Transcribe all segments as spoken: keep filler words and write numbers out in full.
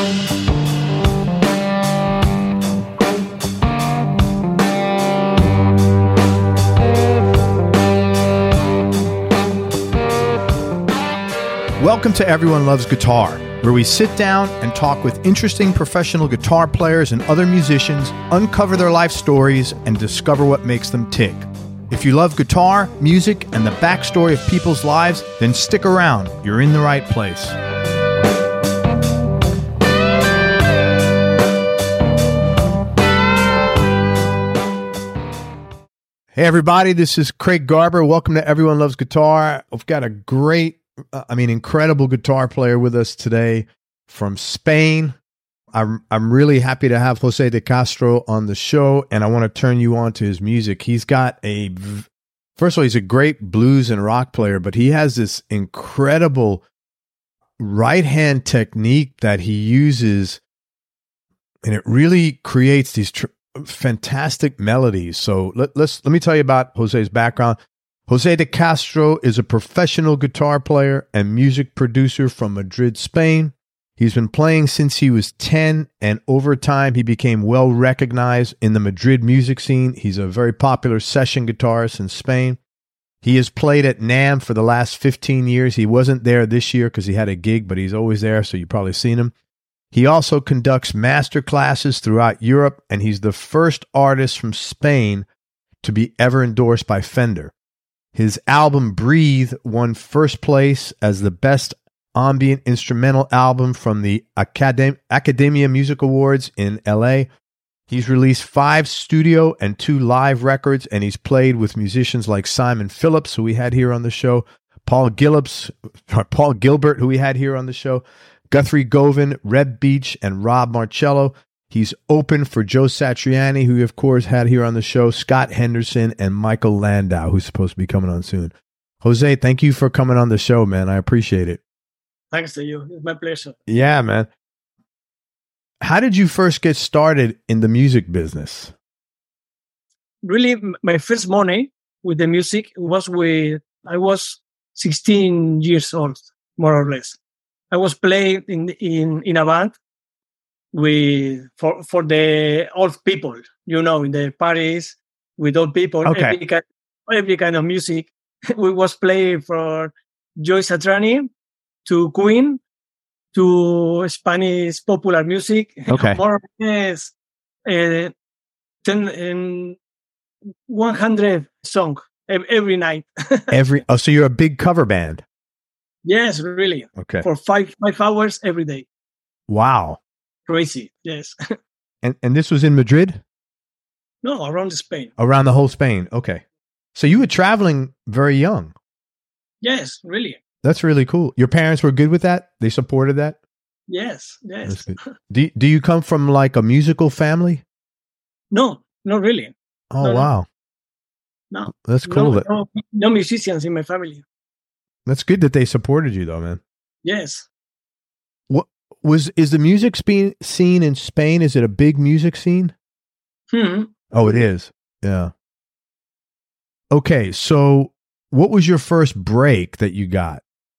Welcome to Everyone Loves Guitar, where we sit down and talk with interesting professional guitar players and other musicians, uncover their life stories, and discover what makes them tick. If you love guitar, music, and the backstory of people's lives, then stick around. You're in the right place. Hey everybody, this is Craig Garber. Welcome to Everyone Loves Guitar. I've got a great I mean, incredible guitar player with us today from Spain. I'm I'm really happy to have Jose de Castro on the show, and I want to turn you on to his music. He's got a, first of all, he's a great blues and rock player, but he has this incredible right-hand technique that he uses, and it really creates these tr- fantastic melodies. So let, let's let me tell you about Jose's background. Jose de Castro is a professional guitar player and music producer from Madrid, Spain. He's been playing since he was ten, and over time he became well recognized in the Madrid music scene. He's a very popular session guitarist in Spain. He has played at NAMM for the last fifteen years. He wasn't there this year because he had a gig, but he's always there, so you've probably seen him. He also conducts master classes throughout Europe, and he's the first artist from Spain to be ever endorsed by Fender. His album Breathe won first place as the best ambient instrumental album from the Academ- Academia Music Awards in L A. He's released five studio and two live records, and he's played with musicians like Simon Phillips, who we had here on the show, Paul Gillips, Paul Gilbert, who we had here on the show, Guthrie Govan, Reb Beach, and Rob Marcello. He's open for Joe Satriani, who we, of course, had here on the show, Scott Henderson, and Michael Landau, who's supposed to be coming on soon. Jose, thank you for coming on the show, man. I appreciate it. Thanks to you. It's my pleasure. Yeah, man. How did you first get started in the music business? Really, my first money with the music was with, I was sixteen years old, more or less. I was playing in in, in a band with for for the old people, you know, in the parties with old people, okay. every, kind, every kind of music. We was playing for Joe Satriani to Queen to Spanish popular music. Okay. More or less uh, ten, um, one hundred songs every night. every oh, so you're a big cover band? Yes, really. Okay. For five five hours every day. Wow. Crazy, yes. and and this was in Madrid? No, around Spain. Around the whole Spain. Okay. So you were traveling very young. Yes, really. That's really cool. Your parents were good with that? They supported that? Yes, yes. That's good. Do, do you come from like a musical family? No, not really. Oh, no, wow. No. That's cool. No, that, no, no musicians in my family. That's good that they supported you though, man. Yes. What was is the music spe- scene in Spain? Is it a big music scene? Hmm. Oh, it is. Yeah. Okay, so what was your first break that you got?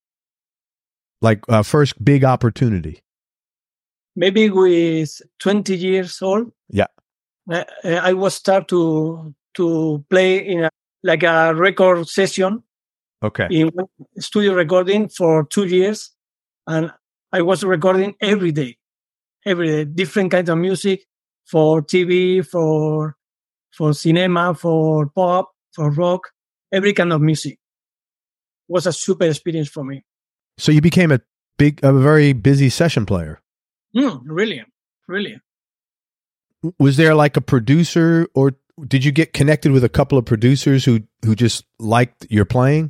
Like uh, first big opportunity? Maybe with twenty years old. Yeah. I, I was start to to play in a, like a record session. Okay. In studio recording for two years, and I was recording every day, every day, different kinds of music for T V, for for cinema, for pop, for rock, every kind of music. It was a super experience for me. So you became a big, a very busy session player. Mm, really, really. Was there like a producer, or did you get connected with a couple of producers who who just liked your playing?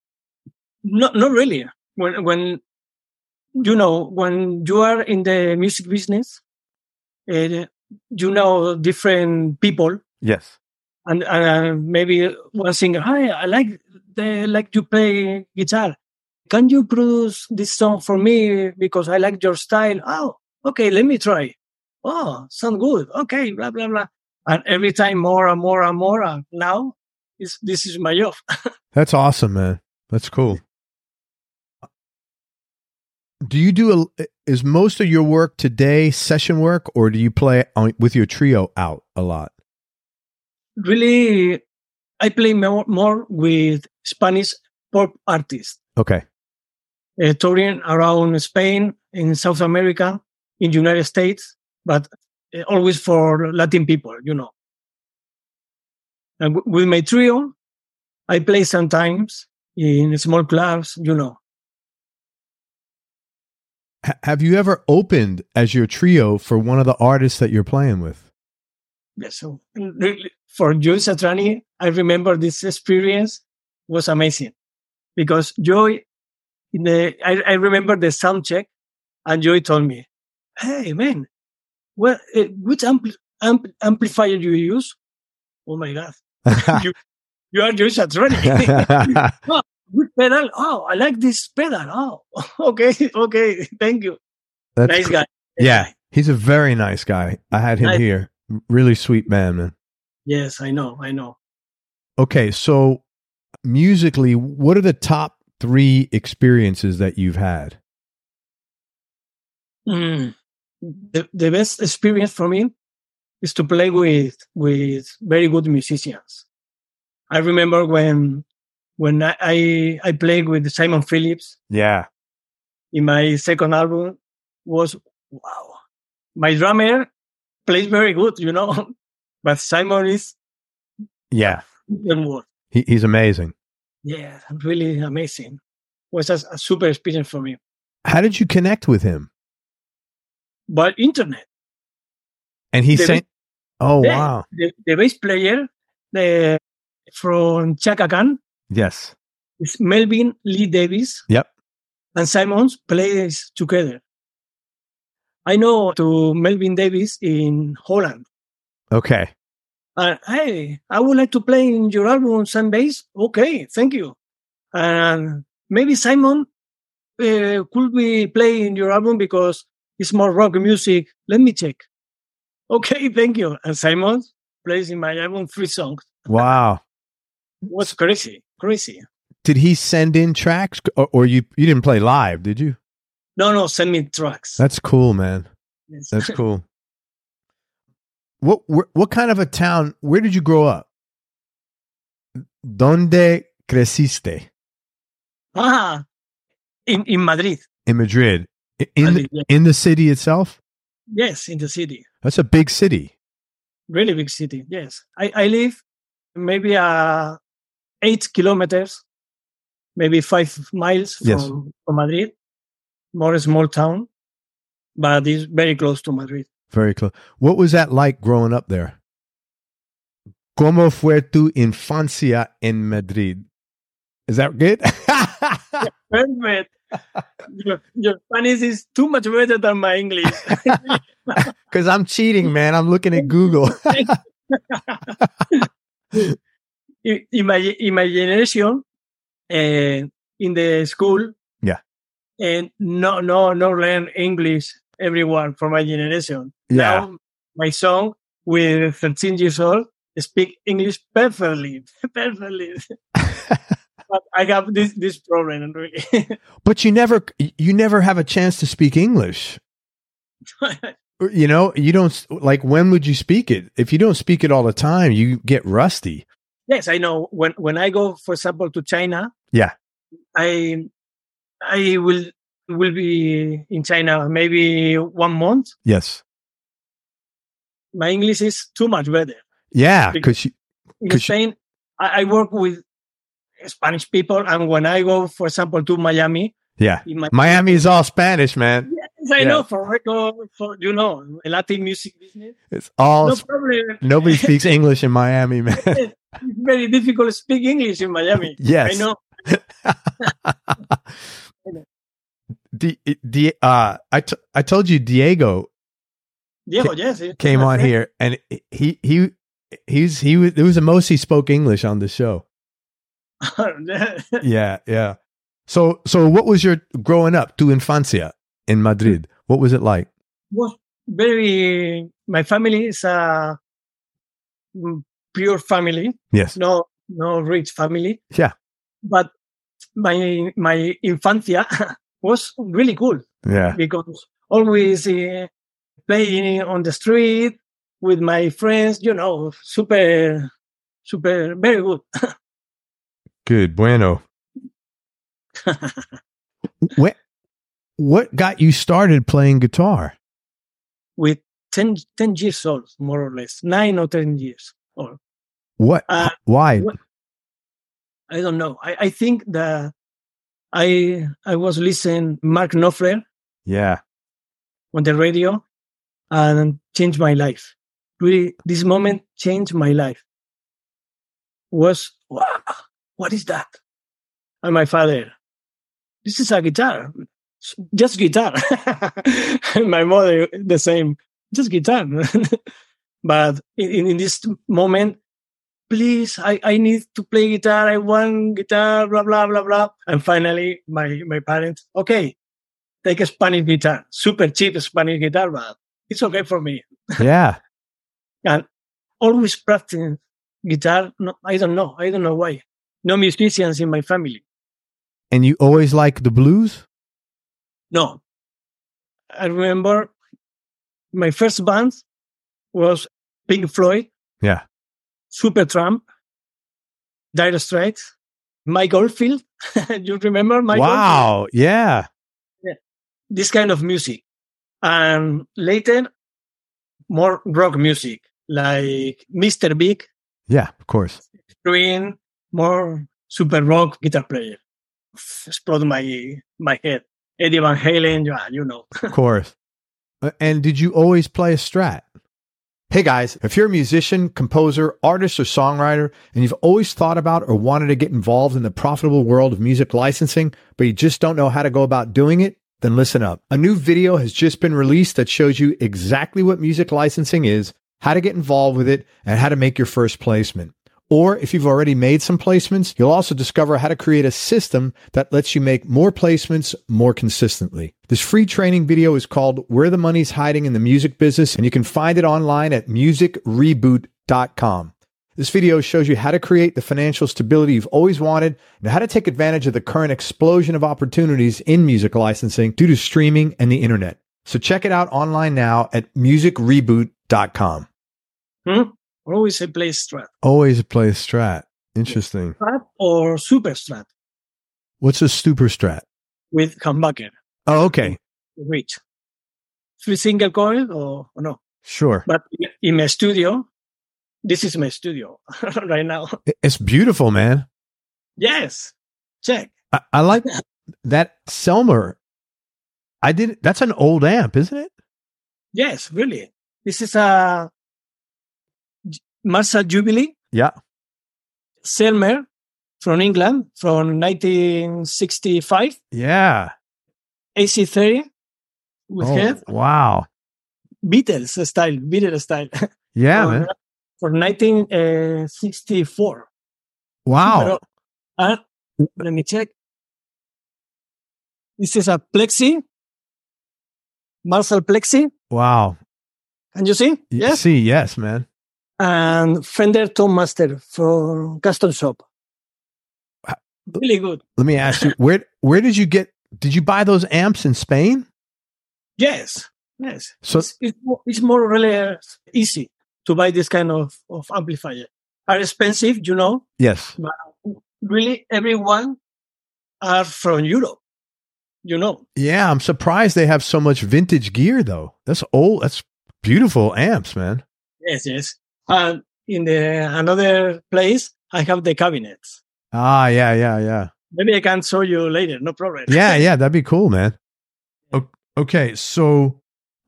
Not not really. When when you know when you are in the music business, uh, you know different people. Yes. And uh, maybe one singer, hi, I like the like you play guitar. Can you produce this song for me because I like your style? Oh, okay, let me try. Oh, sound good. Okay, blah blah blah. And every time more and more and more. And now, is this is my job. That's awesome, man. That's cool. Do you do a, is most of your work today session work, or do you play on, with your trio out a lot? Really, I play more, more with Spanish pop artists. Okay. Uh, touring around Spain, in South America, in the United States, but uh, always for Latin people, you know. And w- with my trio, I play sometimes in small clubs, you know. H- have you ever opened as your trio for one of the artists that you're playing with? Yes, so really, for Joy Satriani, I remember this experience was amazing because Joy, in the, I, I remember the sound check, and Joy told me, "Hey man, well, uh, which ampli- ampl- amplifier you use?" Oh my God, you, you are Joy Satriani. Oh, good pedal. Oh, I like this pedal. Oh, okay, okay, thank you. That's Nice cool. guy. Yeah, he's a very nice guy. I had him Nice. here. Really sweet man, man. Yes, I know, I know. Okay, so musically, what are the top three experiences that you've had? Mm. The, the best experience for me is to play with with very good musicians. I remember when when I I, I played with Simon Phillips Yeah. in my second album. Was wow. My drummer plays very good, you know, but Simon is Yeah. even more. He, he's amazing. Yeah, really amazing. Was a, a super experience for me. How did you connect with him? But internet. And he The sang. Oh, Yeah, wow. the, the bass player the, from Chaka Khan Yes. is Melvin Lee Davis, Yep. and Simons plays together. I know to Melvin Davis in Holland. Okay. And hey, I would like to play in your album some bass. Okay, thank you. And maybe Simon uh, could be playing in your album because it's more rock music. Let me check. Okay, thank you. And Simon plays in my album three songs. Wow. It was crazy, crazy. Did he send in tracks, or, or you you didn't play live, did you? No, no, send me tracks. That's cool, man. Yes. That's cool. What wh- what kind of a town? Where did you grow up? ¿Dónde creciste? Ah, in, in Madrid. In Madrid. I- In Madrid, the, yeah. in the city itself? Yes, in the city. That's a big city. Really big city. Yes. I, I live maybe uh, eight kilometers, maybe five miles from, Yes. from Madrid. More a small town, but it's very close to Madrid. Very close. What was that like growing up there? ¿Cómo fue tu infancia en Madrid? Is that good? Perfect. Your, your Spanish is too much better than my English. Because I'm cheating, man. I'm looking at Google. in, in my in my generation, uh, in the school, Yeah. and no no no learn English. Everyone from my generation. Yeah. Now my son with thirteen years old speak English perfectly, perfectly. But I have this this problem really. But you never you never have a chance to speak English. You know, you don't like when would you speak it? If you don't speak it all the time, you get rusty. Yes, I know. When when I go, for example, to China, Yeah. I I will will be in China maybe one month. Yes. My English is too much better. Yeah, because you In 'Cause Spain, I, I work with Spanish people, and when I go, for example, to Miami, yeah. in my, Miami is all Spanish, man. yes, I Yeah. know for record, for you know, Latin music business. It's all No Sp- problem. nobody speaks English in Miami, man. It's very difficult to speak English in Miami. Yes. I know. D- D- uh, I t- I told you Diego Diego, yes, yes, came my on friend. here, and he he he's he was it was the most he spoke English on the show. Yeah, yeah. So so what was your growing up tu infancia in Madrid? What was it like? Was very. My family is a mm, pure family, Yes. no no rich family, Yeah. but my my infancia was really cool. Yeah. Because always uh, playing on the street with my friends, you know, super, super, very good. Good. Bueno. What, what got you started playing guitar? With ten, ten years old, more or less, nine or ten years old. What? Uh, Why? what- I don't know. I, I think that I I was listening Mark Knopfler Yeah. on the radio and changed my life. Really, this moment changed my life. Was, wow, what is that? And my father, this is a guitar, just guitar. And my mother, the same, just guitar. But in, in this moment, please, I, I need to play guitar. I want guitar, blah, blah, blah, blah. And finally, my, my parents, okay, take a Spanish guitar, super cheap Spanish guitar, but it's okay for me. Yeah. And always practicing guitar. No, I don't know. I don't know why. No musicians in my family. And you always like the blues? No. I remember my first band was Pink Floyd, Yeah. Supertramp, Dire Straits, Mike Oldfield. You remember Mike Oldfield? Wow. Yeah. This kind of music. And later, more rock music, like Mister Big, Yeah, of course. Queen, more super rock guitar player. Explode my my head. Eddie Van Halen, yeah, you know. Of course. Uh, And did you always play a Strat? Hey guys, if you're a musician, composer, artist, or songwriter, and you've always thought about or wanted to get involved in the profitable world of music licensing, but you just don't know how to go about doing it, then listen up. A new video has just been released that shows you exactly what music licensing is, how to get involved with it, and how to make your first placement. Or if you've already made some placements, you'll also discover how to create a system that lets you make more placements more consistently. This free training video is called Where the Money's Hiding in the Music Business, and you can find it online at music reboot dot com. This video shows you how to create the financial stability you've always wanted and how to take advantage of the current explosion of opportunities in music licensing due to streaming and the internet. So check it out online now at music reboot dot com. Hmm? Always a play Strat. Always play Strat. Interesting. Strat or Super Strat What's a super Strat? with humbucker, Oh, okay. reach. Three single coil or, or no. Sure. But in my studio, this is my studio right now. It's beautiful, man. Yes. Check. I, I like that Selmer. I did. That's an old amp, isn't it? Yes, really. This is a Marshall Jubilee Yeah. Selmer from England from nineteen sixty-five. Yeah. A C thirty with Oh, head. wow. Beatles style. Beatles style. Yeah, for, man. For nineteen sixty-four. Wow. And let me check. This is a Plexi. Marshall Plexi. Wow. Can you see? You Yes. see, yes, man. And Fender Tone Master from Custom Shop. Really good. Let me ask you, where where did you get? Did you buy those amps in Spain? Yes. Yes. So It's, it's, more, it's more really uh, easy to buy this kind of, of amplifier. Are expensive, you know, yes. but really everyone are from Europe, you know. Yeah, I'm surprised they have so much vintage gear though. That's old. That's beautiful amps, man. Yes, yes. And in the another place, I have the cabinets. Ah, yeah, yeah, yeah. Maybe I can show you later. No problem. Yeah, yeah, that'd be cool, man. O- Okay, so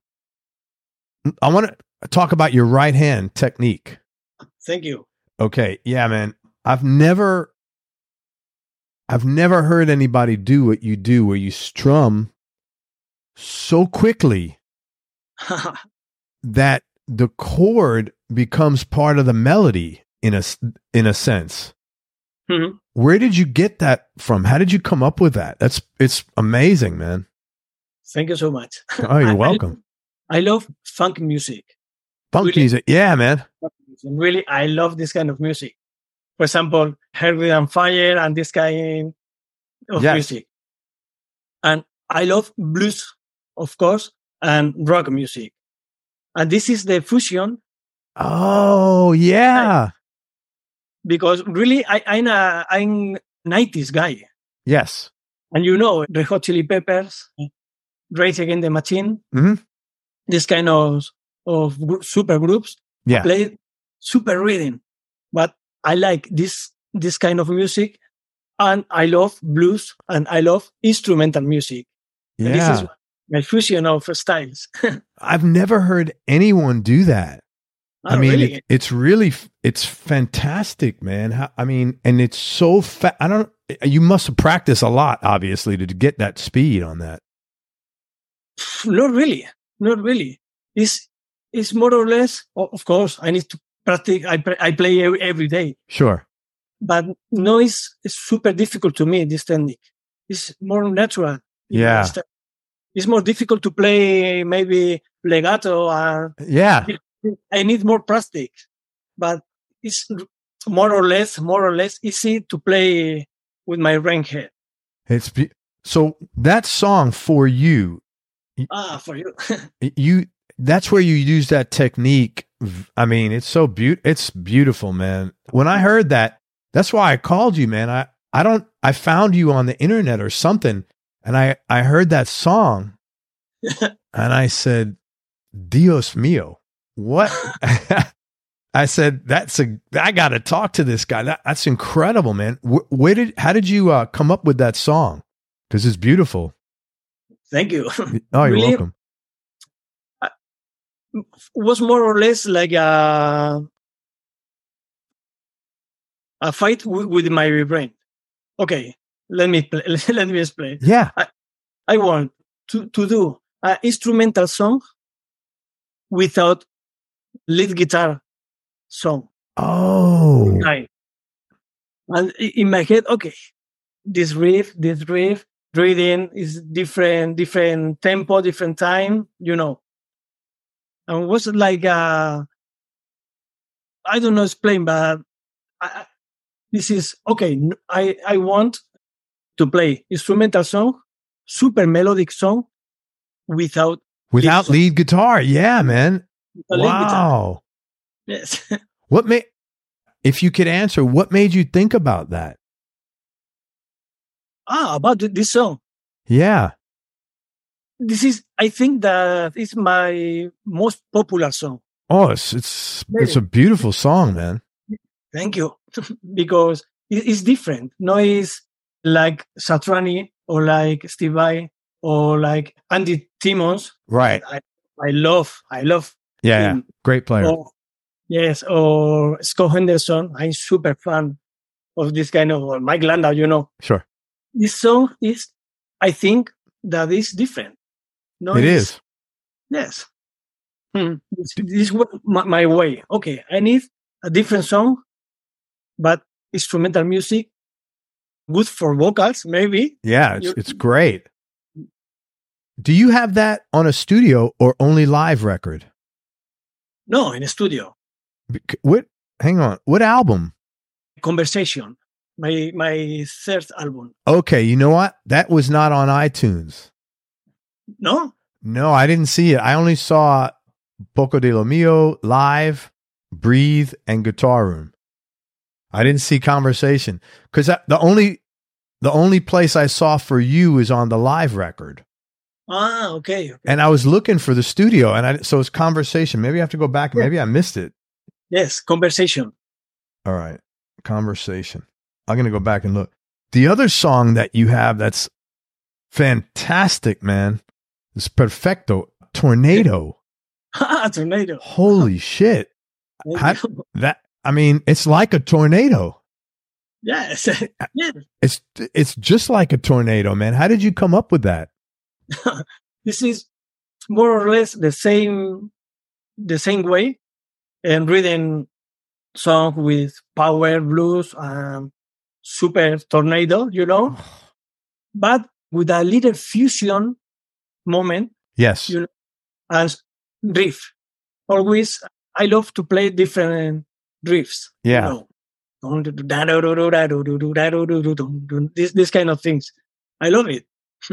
I want to talk about your right hand technique. Thank you. Okay, yeah, man. I've never I've never heard anybody do what you do where you strum so quickly that the chord becomes part of the melody in a s- in a sense. Mhm. Where did you get that from? How did you come up with that? That's it's amazing, man. Thank you so much. Oh, you're I- welcome. I, I love funk music. Funk really- music. Yeah, man. Really, I love this kind of music. For example, Herbie and Fire and this kind of Yes. music. And I love blues of course, and rock music. And this is the fusion. Oh, yeah. Because really, I, I'm a I'm nineties guy. Yes. And you know, the Hot Chili Peppers, Rage Against the Machine, Mm-hmm. this kind of, of gr- super groups Yeah. play super rhythm. But I like this this kind of music, and I love blues, and I love instrumental music. And Yeah. this is my fusion of styles. I've never heard anyone do that. Oh, I mean, really? it, it's really, f- it's fantastic, man. How, I mean, and it's so fast. I don't, you must have practiced a lot, obviously, to get that speed on that. Not really, not really. It's it's more or less. o- Of course, I need to practice. I pr- I play every, every day, Sure. but no, it's, it's super difficult to me. This technique it's more natural. you Yeah. understand? It's more difficult to play maybe legato. And Yeah. I need more practice, but it's more or less more or less easy to play with my rank head. It's be- so that song For You, Ah, for you. you, that's where you use that technique. I mean, it's so beautiful. It's beautiful, man. When I heard that, that's why I called you, man. I, I don't, I found you on the internet or something. And I, I heard that song and I said, Dios mío, what? I said, that's a, I got to talk to this guy. That, that's incredible, man. Where, where did, how did you uh, come up with that song? Because it's beautiful. Thank you. Oh, you're Really? welcome. Was more or less like a a fight w- with my brain. Okay, let me pl- let me explain. Yeah. I want to to do an instrumental song without lead guitar song. Oh, Right. And i- in my head, okay, this riff, this riff, reading is different, different tempo, different time, you know. And it was like uh, I don't know explain, but I, I- this is okay. n- I I want to play instrumental song, super melodic song without without song, lead guitar. Yeah, man. without lead guitar. Wow. Yes. What made, if you could answer, what made you think about that? ah, about th- this song. Yeah. This is I think that is my most popular song. Oh, it's, it's, it's a beautiful song, man. Thank you. Because it- it's different. No, it's like Satriani or like Steve Vai or like Andy Timmons. Right. I, I love, I love Yeah. yeah. him. Great player. Or, yes, or Scott Henderson. I'm super fan of this kind of, or Mike Landau, you know. Sure. This song is, I think that is different. No, It it's- is. Yes. Hmm. This, this is what my, my way. Okay, I need a different song, but instrumental music, good for vocals, maybe. Yeah. It's, You- it's great. Do you have that on a studio or only live record? No, in a studio. Bec- What? Hang on. What album? Conversation, my my third album. Okay. You know what? That was not on iTunes. No? No, I didn't see it. I only saw Poco de lo Mio, Live, Breathe, and Guitar Room. I didn't see Conversation because the only the only place I saw For You is on the live record, Ah, okay. and I was looking for the studio, and I so it's Conversation. Maybe I have to go back. Maybe I missed it. Yes, conversation. All right, Conversation. I'm gonna go back and look. The other song that you have that's fantastic, man, is Perfecto, Tornado. Tornado. Holy shit! How- That I mean, it's like a tornado. Yes. Yes. It's it's just like a tornado, man. How did you come up with that? This is more or less the same the same way and reading song with power blues and super tornado, you know, but with a little fusion moment Yes. You- and riff. Always, I love to play different riffs. Yeah. You know? This this kind of things. I love it. Well,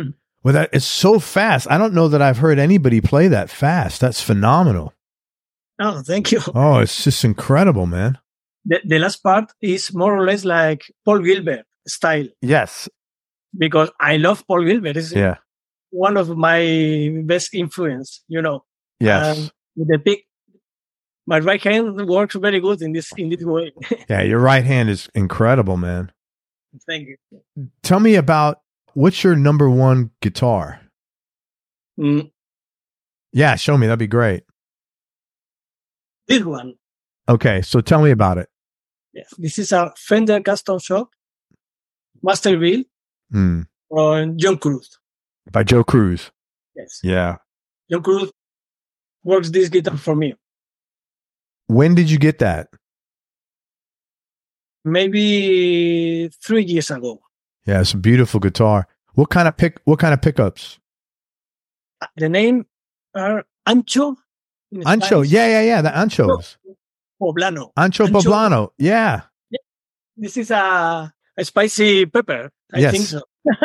Well, that is so fast. I don't know that I've heard anybody play that fast. That's phenomenal. Oh, thank you. Oh, it's just incredible, man. The, the last part is more or less like Paul Gilbert style, Yes. because I love Paul Gilbert. It's Yeah. one of my best influence, you know. Yes. Um, with the pick, my right hand works very good in this in this way. Yeah, your right hand is incredible, man. Thank you. Tell me about what's your number one guitar? Mm, Yeah, show me. That'd be great. this one, Okay, so tell me about it. yes, this is a Fender Custom Shop Master Build Hmm. on John Cruz. By Joe Cruz. Yes, Yeah. John Cruz works this guitar for me. When did you get that? Maybe three years ago. Yeah, it's a beautiful guitar. What kind of pick? What kind of pickups? The name are Ancho. in Ancho. Spanish. Yeah, yeah, yeah. The anchos. Poblano. Ancho Ancho. poblano. Yeah. This is a, a spicy pepper. I Yes. think so.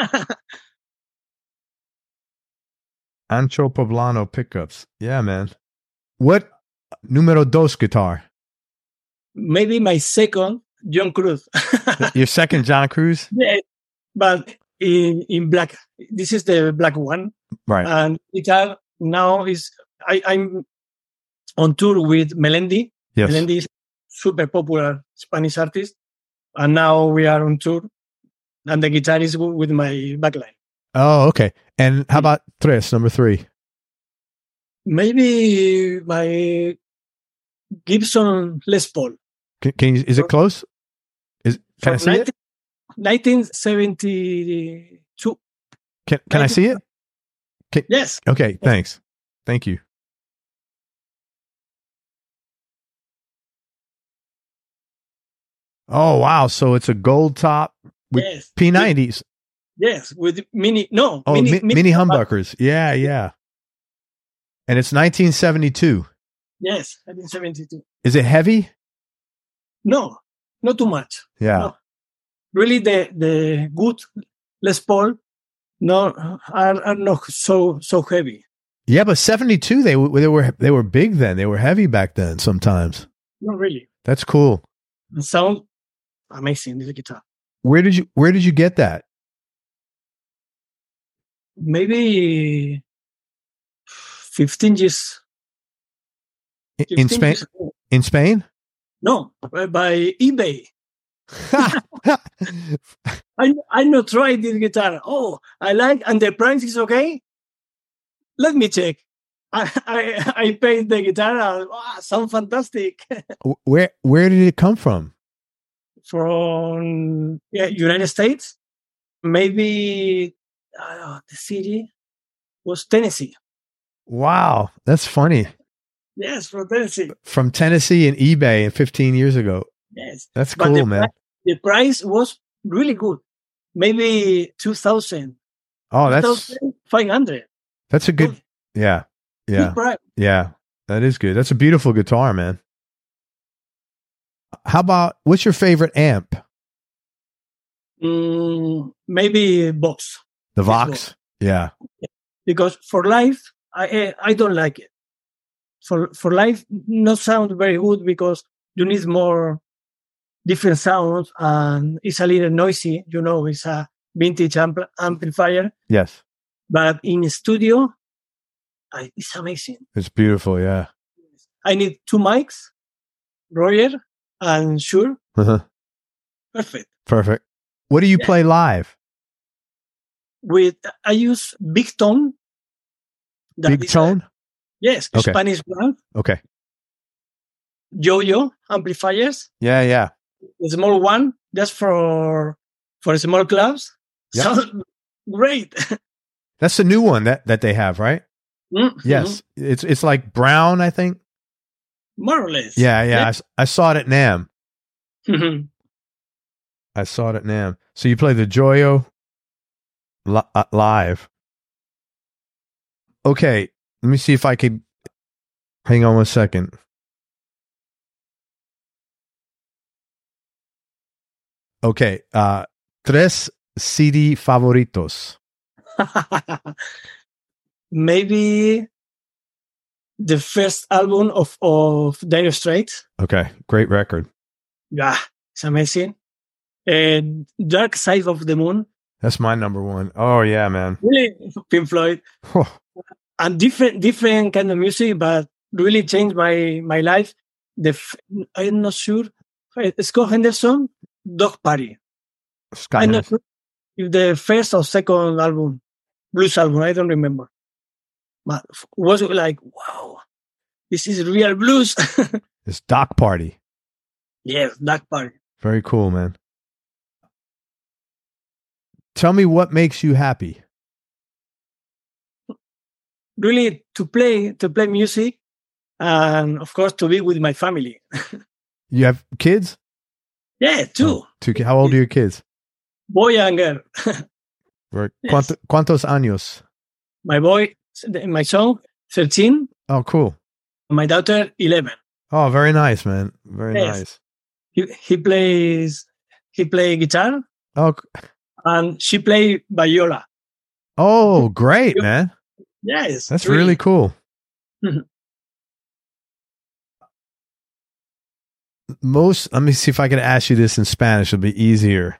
Ancho poblano pickups. Yeah, man. What numero dos guitar? Maybe my second John Cruz. Your second John Cruz? Yeah, but in in black. This is the black one, Right. and guitar now is I, I'm on tour with Melendi. Yes. Melendi is super popular Spanish artist, and now we are on tour, and the guitar is w- with my backline. Oh, okay. And how about tres, number three? Maybe my Gibson Les Paul. Can, can you, is it close? Is can I From see it? nineteen seventy-two. Can can I see it? Yes. Okay, thanks. Thank you. Oh wow! So it's a gold top with Yes. P nineties. Yes, with mini no Oh, mini, mi- mini humbuckers. Yeah, yeah. And it's nineteen seventy-two. Yes, nineteen seventy-two. Is it heavy? No, not too much. Yeah. No. Really, the the good Les Paul no are, are not so so heavy. Yeah, but seventy-two they w- they were they were big then. They were heavy back then sometimes. Not really. That's cool. The sound amazing. This guitar. Where did you where did you get that? Maybe fifteen years. I- In fifteen Spain? years ago. In Spain? No, by, by eBay. I I not tried this guitar. Oh, I like, and the price is okay. Let me check. I I, I paid the guitar. And, wow, sound fantastic. where where did it come from? From yeah, United States. Maybe uh, the city was Tennessee. Wow, that's funny. Yes, from Tennessee. From Tennessee and eBay fifteen years ago. Yes, That's But cool, the man. pri- the price was really good. Maybe two thousand. Oh, that's five hundred. that's a good. Yeah, yeah, Good price. yeah. That is good. That's a beautiful guitar, man. How about what's your favorite amp? Mm, maybe Box. The Yes, Vox. Yeah. Because for live, I eh, I don't like it. For for live, not sound very good because you need more different sounds and it's a little noisy. You know, it's a vintage ampl- amplifier, Yes. but in studio, I, it's amazing. It's beautiful. Yeah. I need two mics, Roger and Shure. Uh-huh. Perfect. Perfect. What do you Yeah. play live? With I use Big Tone. That Big is a- tone? yes, Okay. Spanish brand. Okay. Yo-yo amplifiers. Yeah, yeah. The small one just for for small clubs. Yeah. Sounds great. That's the new one that, that they have, right? Mhm. Yes. It's it's like brown, I think. More or less. Yeah, yeah. I s- I, saw it at NAMM. Mhm. I saw it at NAMM. So you play the Joyo li- uh, live. Okay. Let me see if I could. Hang on one second. Okay. Uh, tres C D favoritos. Maybe the first album of, of Dire Straits. Okay. Great record. Yeah, it's amazing. And Dark Side of the Moon. That's my number one. Oh, yeah, man. Really, Pink Floyd. And different different kind of music, but really changed my, my life. The f- I'm not sure. Scott Henderson, Dog Party. Scott I'm not Henderson. sure if the first or second album, blues album, I don't remember. But was like, wow, this is real blues. It's Doc Party. Yes, Dog Party. Very cool, man. Tell me what makes you happy. Really, to play to play music, and of course to be with my family. You have kids? Yeah, two. Oh, two. ki- How old are your kids? Boy and girl. Right. Yes. Cuánto- ¿Cuántos años? My boy, my son, thirteen. Oh, cool. My daughter, eleven. Oh, very nice, man. Very Yes. nice. He he plays he play guitar, Oh, c- and she play viola. oh, great, man. Yes, That's really cool. Mhm. Most, let me see if I can ask you this in Spanish. It'll be easier.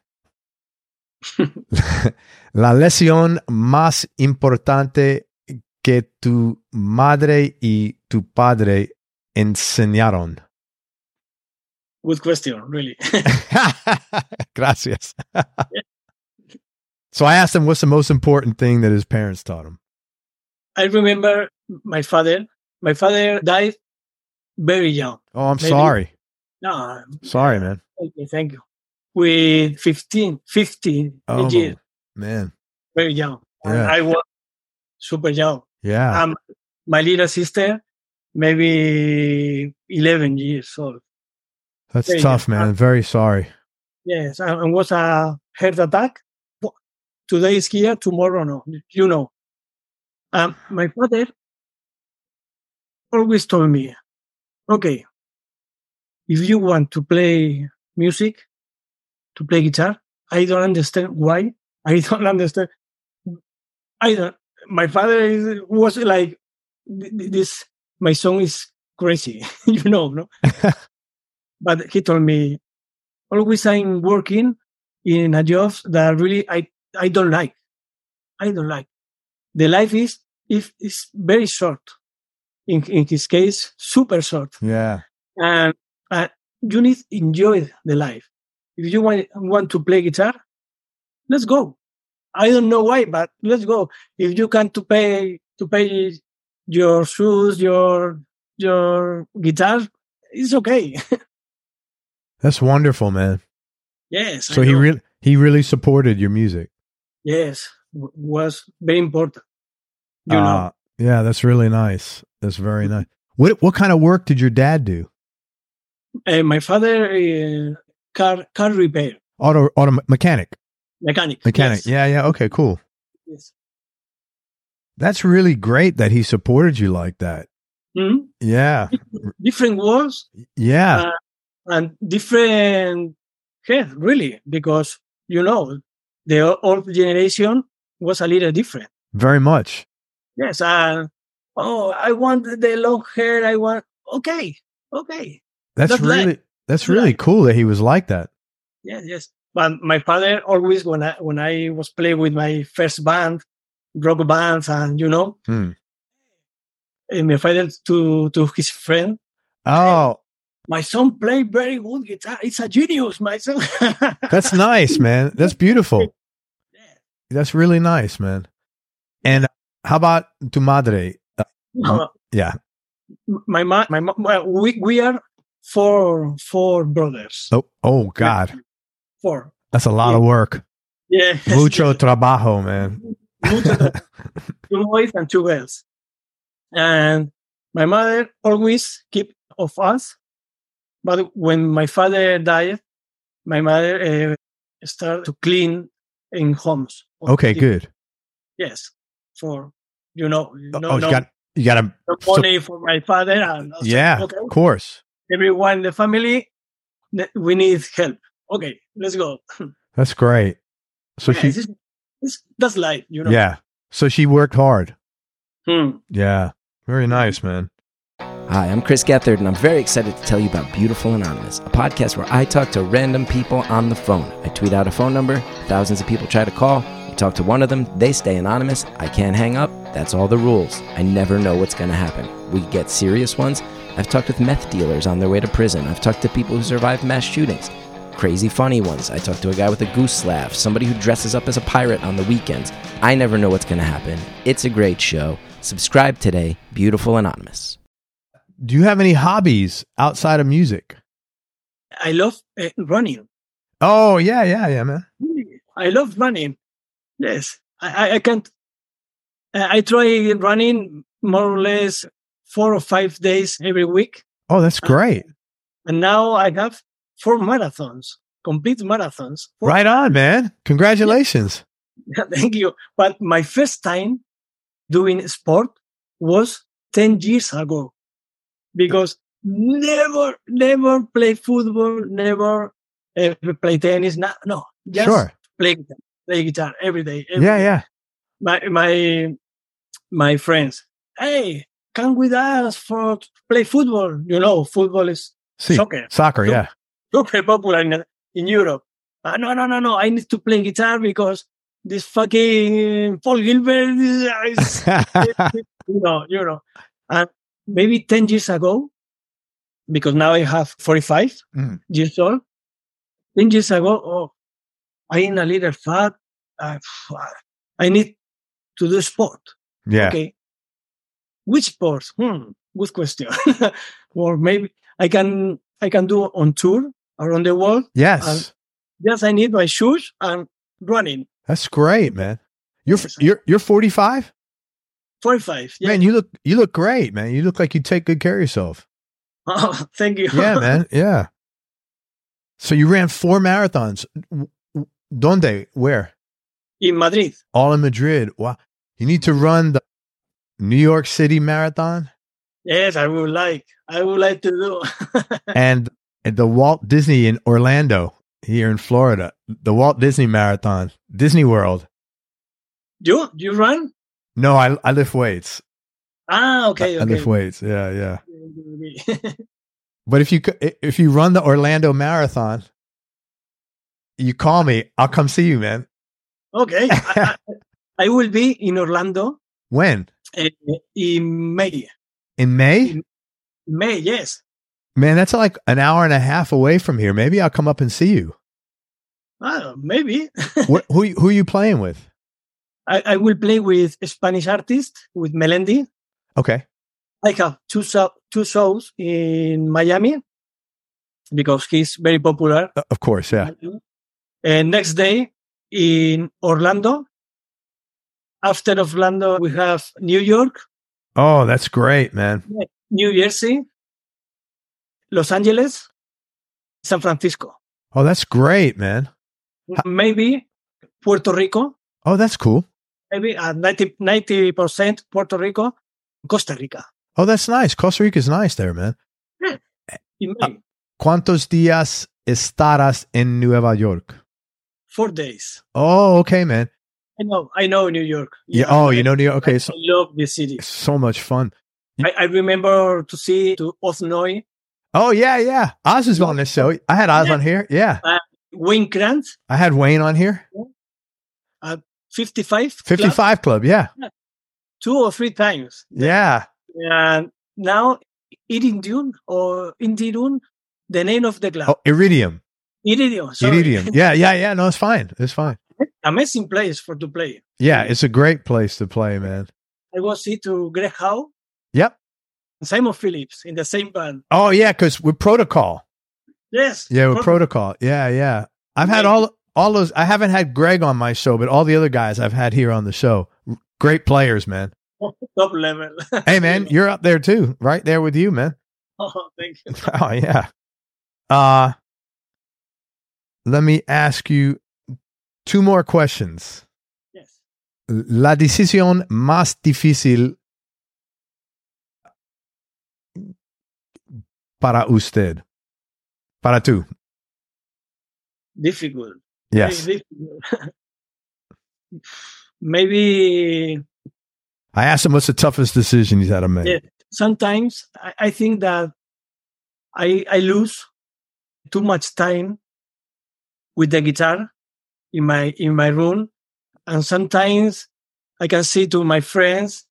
La lección más importante que tu madre y tu padre enseñaron. Good question, really. Gracias. So I asked him, what's the most important thing that his parents taught him? I remember my father. My father died very young. Oh, I'm Maybe- sorry. No, Sorry, man. thank you, thank you. With fifteen, fifteen Oh, years, man. very young. And Yeah. I was super young. Yeah. Um, my little sister, maybe eleven years old. That's very tough, young. man. Very sorry. Yes, and and was a heart attack. Today is here, tomorrow no. You know. Um, my father always told me, okay, if you want to play music, to play guitar, I don't understand why. I don't understand. I don't. My father is, was like, th- th- this, my son is crazy, you know, no? But he told me, always I'm working in a job that really I, I don't like. I don't like. The life is, if is very short. In, in his case, super short. Yeah. And uh, you need to enjoy the life. If you want, want to play guitar, let's go. I don't know why, but let's go. If you can to pay to pay your shoes, your your guitar, it's okay. That's wonderful, man. Yes. So I he know. really he really supported your music. yes w- was very important. You Uh, know, Yeah, that's really nice. That's very nice. What what kind of work did your dad do? uh, my father uh, car car repair Auto auto mechanic. mechanic. Mechanic. Yes. Yeah, yeah. Okay, cool. Yes. That's really great that he supported you like that. Mhm. Yeah. Different words. Yeah. Uh, and different head, really, because you know the o- old generation was a little different. Very much. Yes, and oh, I want the long hair. I want okay, okay. That's, That's really life. that's That's really life. cool that he was like that. Yes, yes. But my father always, when I when I was playing with my first band, rock bands, and you know, Hmm. and my father to to his friend, Oh, my son play very good guitar. It's a genius, my son. that's nice, man. That's beautiful. Yeah. That's really nice, man. And how about tu madre? Uh, Uh, yeah. my ma- my ma- well, we we are four four brothers. Oh, oh God. Four. That's a lot Yeah. of work. Yeah. Mucho trabajo, man. Mucho tra- two boys and two girls. And my mother always keep of us. But when my father died, my mother uh, started to clean in homes. Okay, good. Yes. For, you know, no, oh, no, you got you got to no money for my father. And I said, yeah, okay, of course. everyone in the family, th- we need help. Okay, let's go. That's great. So Yeah, she it's, it's, that's life, you know. yeah. So she worked hard. Hmm. Yeah. Very nice, man. Hi, I'm Chris Gethard, and I'm very excited to tell you about Beautiful Anonymous, a podcast where I talk to random people on the phone. I tweet out a phone number, thousands of people try to call. I talk to one of them, they stay anonymous, I can't hang up, that's all the rules. I never know what's going to happen. We get serious ones. I've talked with meth dealers on their way to prison. I've talked to people who survived mass shootings. Crazy funny ones. I talked to a guy with a goose laugh, somebody who dresses up as a pirate on the weekends. I never know what's going to happen. It's a great show. Subscribe today, Beautiful Anonymous. Do you have any hobbies outside of music? I love uh, running. Oh, yeah, yeah, yeah, man. I love running. Yes. I, I, I can't. I try running more or less four or five days every week. Oh, that's great. And now I have four marathons, complete marathons. Four right on, man. Congratulations. Yeah, thank you. But my first time doing sport was ten years ago. Because never, never play football, never uh, play tennis. No, no, just sure. play guitar, play guitar every day. Every yeah, day. yeah. My my my friends, hey, come with us for play football. You know, football is See, soccer. Soccer, yeah. Super popular in in Europe. Uh, no, no, no, no. I need to play guitar because this fucking Paul Gilbert is, you know, you know, and. Maybe ten years ago, because now I have forty-five mm. years old. ten years ago, oh, I'm a little fat. Uh, I need to do sport. Yeah. Okay. Which sport? Hmm. Good question. Or maybe I can I can do on tour around the world. Yes. Yes, I need my shoes and running. That's great, man. You're yes, you're you're forty-five? forty-five. Yeah. Man, you look you look great, man. You look like you take good care of yourself. Oh, thank you. Yeah, man. Yeah. So you ran four marathons. Donde? Where? In Madrid. All in Madrid. Wow. You need to run the New York City Marathon? Yes, I would like. I would like to do. and, and the Walt Disney in Orlando, here in Florida. The Walt Disney Marathon. Disney World. You? You run? No, I I lift weights. Ah, okay, I, okay. I lift weights. Yeah, yeah. But if you if you run the Orlando Marathon, you call me. I'll come see you, man. Okay. I, I, I will be in Orlando. When? Uh, in May. In May? In May, yes. Man, that's like an hour and a half away from here. Maybe I'll come up and see you. Ah, maybe. What, who who are you playing with? I, I will play with a Spanish artist, with Melendi. Okay. I have two, so, two shows in Miami because he's very popular. Uh, of course, yeah. And next day in Orlando. After Orlando, we have New York. Oh, that's great, man. New Jersey, Los Angeles, San Francisco. Oh, that's great, man. Maybe Puerto Rico. Oh, that's cool. Maybe at ninety percent Puerto Rico, Costa Rica. Oh, that's nice. Costa Rica is nice there, man. Yeah. Uh, ¿Cuántos días estarás en Nueva York? Four days. Oh, okay, man. I know. I know New York. Yeah. yeah oh, I, you know New York. Okay. I so, love this city. So much fun. I, I remember to see to Othnoy. Oh, yeah, yeah. Oz is on this show. I had Oz yeah. on here. Yeah. Uh, Wayne Grant. I had Wayne on here. Yeah. Uh, fifty-five fifty-five Club, club yeah. yeah. Two or three times. Yeah. And now, Iridium or Indirum, the name of the club. Oh, Iridium. Iridium, sorry. Iridium. Yeah, yeah, yeah. No, it's fine. It's fine. Amazing place for to play. Yeah, it's a great place to play, man. I was see to Greg Howe. Yep. Simon Phillips in the same band. Oh, yeah, because we're Protocol. Yes. Yeah, we're Protocol. Yeah, yeah. I've had all all those. I haven't had Greg on my show, but all the other guys I've had here on the show. Great players, man. Top level. Hey, man, you're up there too. Right there with you, man. Oh, thank you. Oh, yeah. Uh, let me ask you two more questions. Yes. La decisión más difícil para usted. Para tú. Difficult. Yes. Difficult. maybe I asked him what's the toughest decision he's had to make. yeah, sometimes I, I think that I I lose too much time with the guitar in my in my room, and sometimes I can see to my friends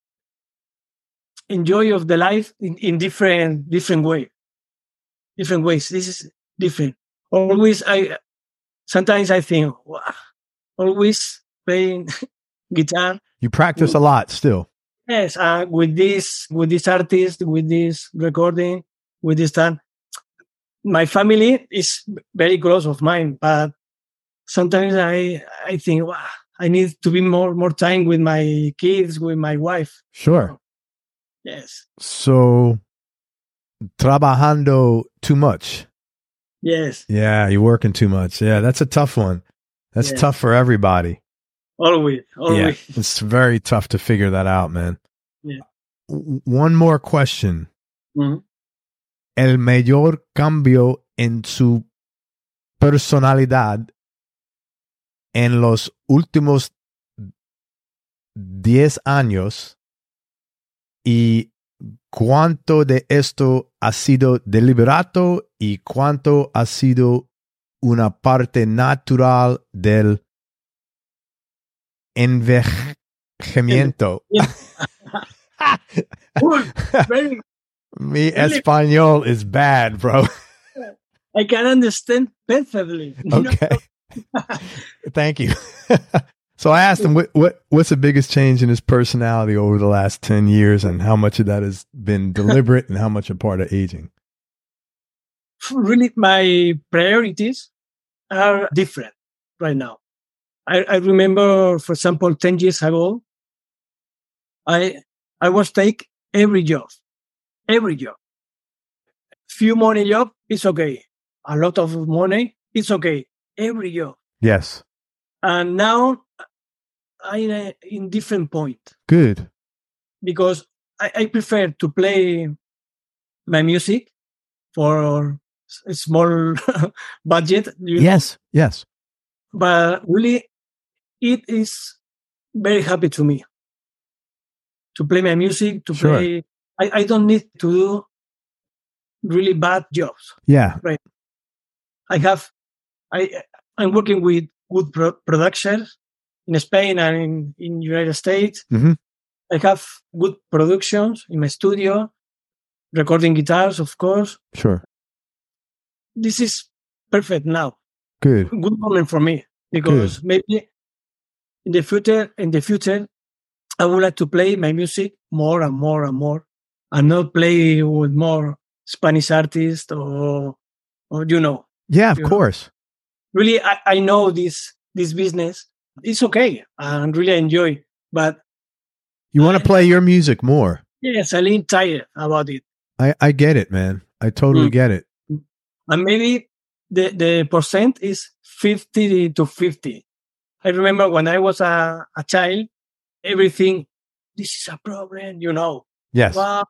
enjoy of the life in, in different different way, different ways. This is different. Always I sometimes I think wow, always playing guitar. You practice a lot still. Yes, uh, with this with this artist, with this recording, with this time. My family is very close of mine, but sometimes I I think wow, I need to be more more time with my kids, with my wife. Sure. Yes. So, trabajando too much. Yes. Yeah, you're working too much. Yeah, that's a tough one. That's Yeah. tough for everybody. Always, always. Yeah, it's very tough to figure that out, man. Yeah. W- One more question. Mhm. El mayor cambio en su personalidad en los últimos diez años y cuánto de esto ha sido deliberado y cuánto ha sido una parte natural del envejecimiento. Cool. Very, Mi español is bad, bro. I can understand perfectly. You know? Okay. Thank you. So I asked him, what, what what's the biggest change in his personality over the last ten years, and how much of that has been deliberate and how much a part of aging? Really, my priorities are different right now. I, I remember, for example, ten years ago, I I was take every job, every job. Few money job, it's okay. A lot of money, it's okay. Every job. Yes. And now I'm uh, in different point Good. because I, I prefer to play my music for a small budget. You know? Yes. Yes. But really, it is very happy to me to play my music, to Sure. play. I, I don't need to do really bad jobs. Yeah. I have, I, I'm working with good pro- producers in Spain and in, in United States. Mhm. I have good productions in my studio, recording guitars, of course. Sure. This is perfect now. Good. Good moment for me because maybe in the future, in the future, I would like to play my music more and more and more, and not play with more Spanish artists or, or you know, Yeah, of You know? course. really, I, I know this this business. It's okay, and really enjoy. But You want to play your music more. yes, I'm a little tired about it, I, I get it, man. I totally Mm. get it. and maybe the the percent is fifty to fifty. I remember when I was a, a child, everything. This is a problem, you know. Yes. Wow,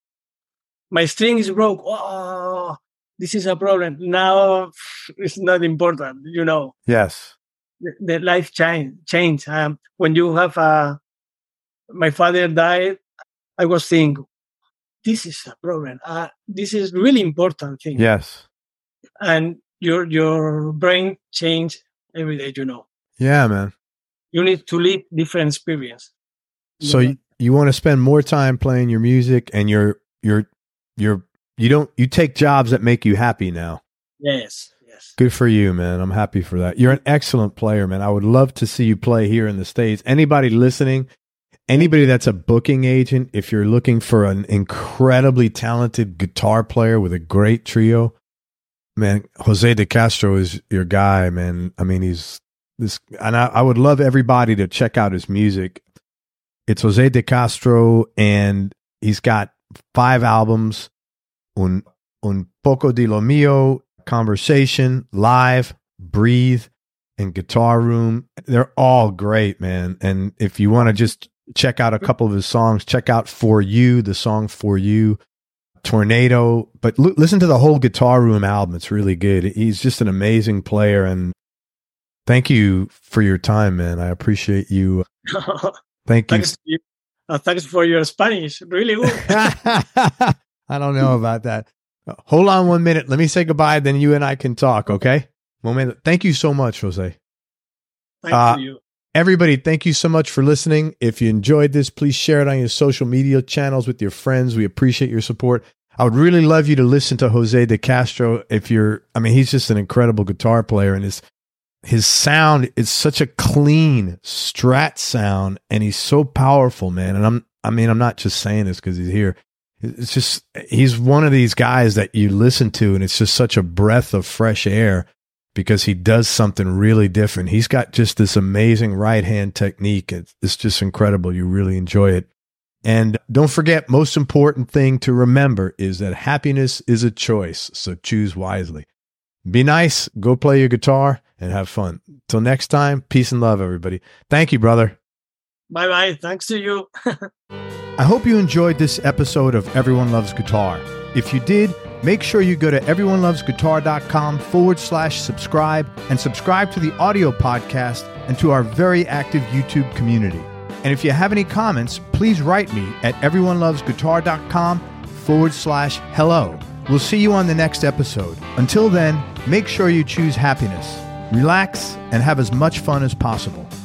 my string is broke. Oh, this is a problem. Now it's not important, you know. Yes. The, the life change change. Um, when you have a, my father died, I was thinking, this is a problem. Uh, this is really important thing. Yes. And your your brain change every day. You know, Yeah, man. you need to live different experience. So Yeah. you, you want to spend more time playing your music, and you're you're you're you don't you take jobs that make you happy now. Yes, yes. Good for you, man. I'm happy for that. You're an excellent player, man. I would love to see you play here in the States. Anybody listening, anybody that's a booking agent, if you're looking for an incredibly talented guitar player with a great trio, man, Jose De Castro is your guy, man. I mean, he's this, and I, I would love everybody to check out his music. It's Jose De Castro, and he's got five albums, Un, un Poco de Lo Mio, Conversation, Live, Breathe, and Guitar Room. They're all great, man. And if you want to just check out a couple of his songs, check out For You, the song For You, Tornado. But l- listen to the whole Guitar Room album. It's really good. He's just an amazing player. And thank you for your time, man. I appreciate you. Thank you. Thanks, you. Uh, thanks for your Spanish. Really good. I don't know about that. Hold on one minute. Let me say goodbye. Then you and I can talk. Okay. Moment. Thank you so much, Jose. Thank Uh, you. Everybody, thank you so much for listening. If you enjoyed this, please share it on your social media channels with your friends. We appreciate your support. I would really love you to listen to Jose De Castro. If you're, I mean, he's just an incredible guitar player, and his his sound is such a clean Strat sound, and he's so powerful, man. And I'm, I mean, I'm not just saying this because he's here. It's just, he's one of these guys that you listen to, and it's just such a breath of fresh air because he does something really different. He's got just this amazing right hand technique. It's, it's just incredible. You really enjoy it. And don't forget, most important thing to remember is that happiness is a choice. So choose wisely. Be nice, go play your guitar, and have fun. Till next time, peace and love, everybody. Thank you, brother. Bye-bye. Thanks to you. I hope you enjoyed this episode of Everyone Loves Guitar. If you did, make sure you go to everyonelovesguitar.com forward slash subscribe and subscribe to the audio podcast and to our very active YouTube community. And if you have any comments, please write me at everyonelovesguitar.com forward slash hello. We'll see you on the next episode. Until then, make sure you choose happiness, relax, and have as much fun as possible.